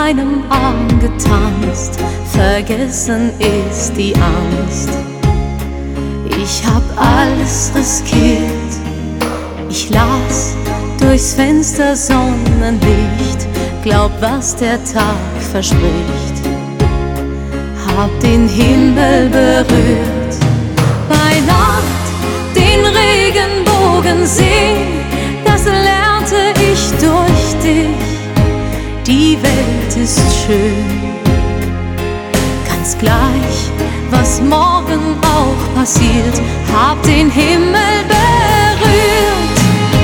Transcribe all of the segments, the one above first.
deinem Arm getanzt, vergessen ist die Angst. Ich hab alles riskiert, ich las durchs Fenster Sonnenlicht, glaub, was der Tag verspricht, hab den Himmel berührt. Bei Nacht den Regenbogen sehen, das lernte ich durch dich. Die Welt ist schön, ganz gleich, was morgen auch passiert, hab den Himmel berührt.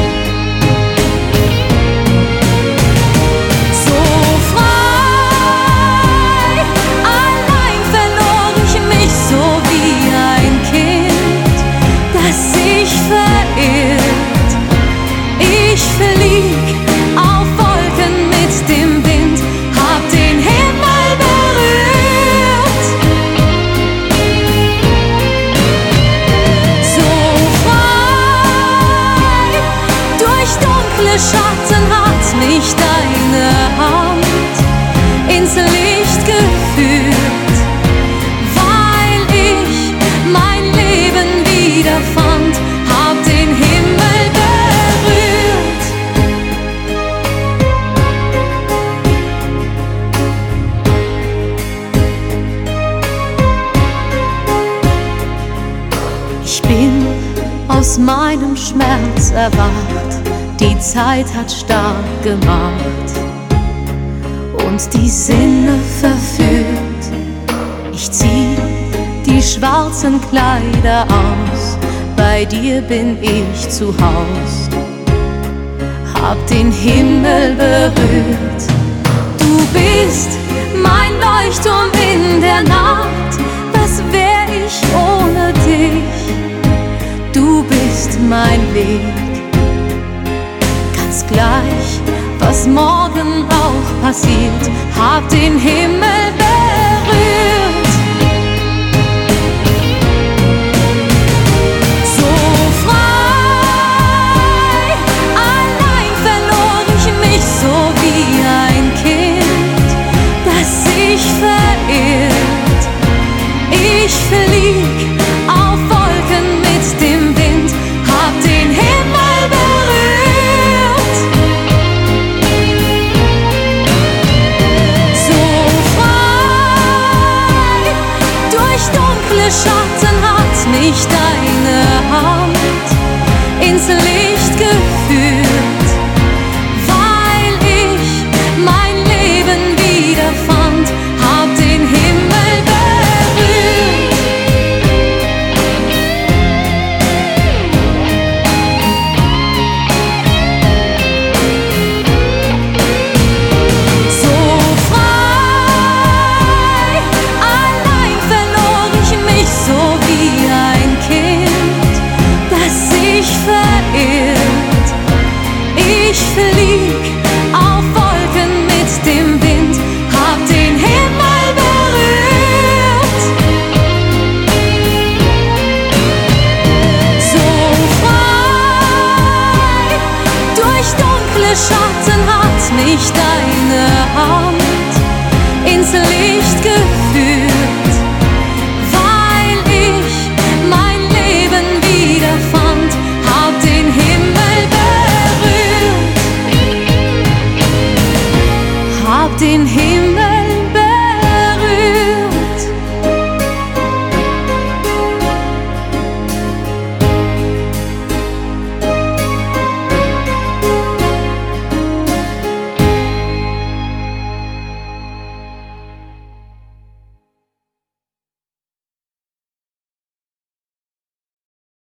So frei, allein verlor ich mich so wie ein Kind, das sich verirrt. Ich flieg auf Wolken mit dem Wind, hab den Himmel berührt. So frei, durch dunkle Schatten hat mich deine Hand ins Licht geführt, weil ich mein Leben wiederfand, hab den Himmel berührt. Ich bin aus meinem Schmerz erwacht, die Zeit hat stark gemacht und die Sinne verführt. Ich zieh die schwarzen Kleider aus, bei dir bin ich zu Haus, hab den Himmel berührt. Du bist mein Leuchtturm in der Nacht, was wär ich ohne dich? Du bist mein Weg, ganz gleich, was morgen auch passiert, hab den Himmel